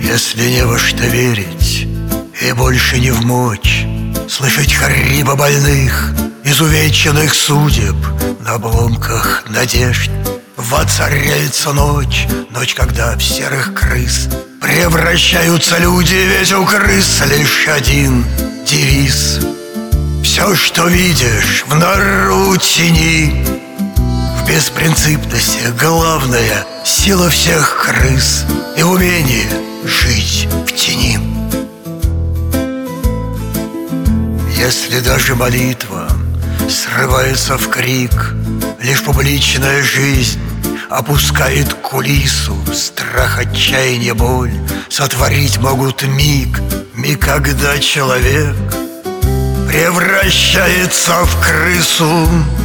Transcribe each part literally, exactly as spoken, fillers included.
Если не во что верить и больше не в мочь слышать хрипы больных, изувеченных судеб на обломках надежд, воцаряется ночь, ночь, когда в серых крыс превращаются люди, ведь у крыс лишь один девиз: все, что видишь в нору тени. В беспринципности главная сила всех крыс и умение жить в тени. Если даже молитва срывается в крик, лишь публичная жизнь опускает кулису. Страх, отчаяние, боль сотворить могут миг, миг, когда человек превращается в крысу,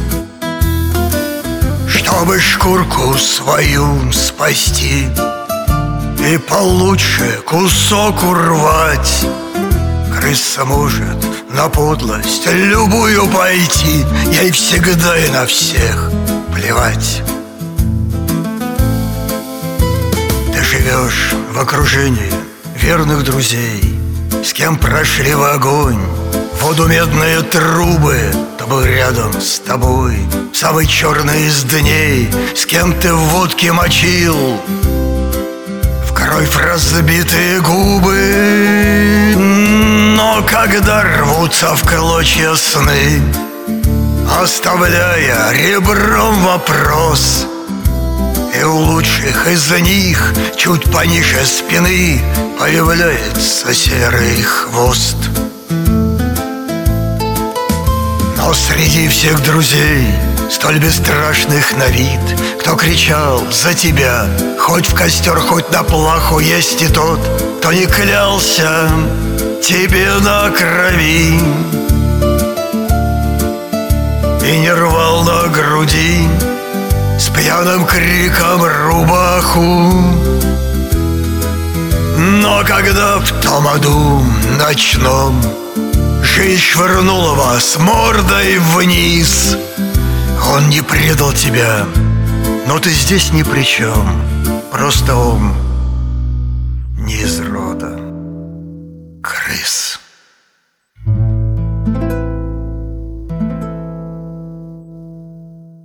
чтобы шкурку свою спасти и получше кусок урвать. Крыса может на подлость любую пойти, ей всегда и на всех плевать. Ты живешь в окружении верных друзей, с кем прошли в огонь, воду, медные трубы, кто был рядом с тобой в самый черный из дней, с кем ты в водке мочил в кровь разбитые губы. Но когда рвутся в клочья сны, оставляя ребром вопрос, и у лучших из них чуть пониже спины появляется серый хвост. Но среди всех друзей, столь бесстрашных на вид, кто кричал за тебя, хоть в костер, хоть на плаху, есть и тот, кто не клялся тебе на крови и не рвал на груди с пьяным криком рубаху. Но когда в том аду ночном жизнь швырнула вас мордой вниз, он не предал тебя, но ты здесь ни при чем. Просто он не из рода крыс.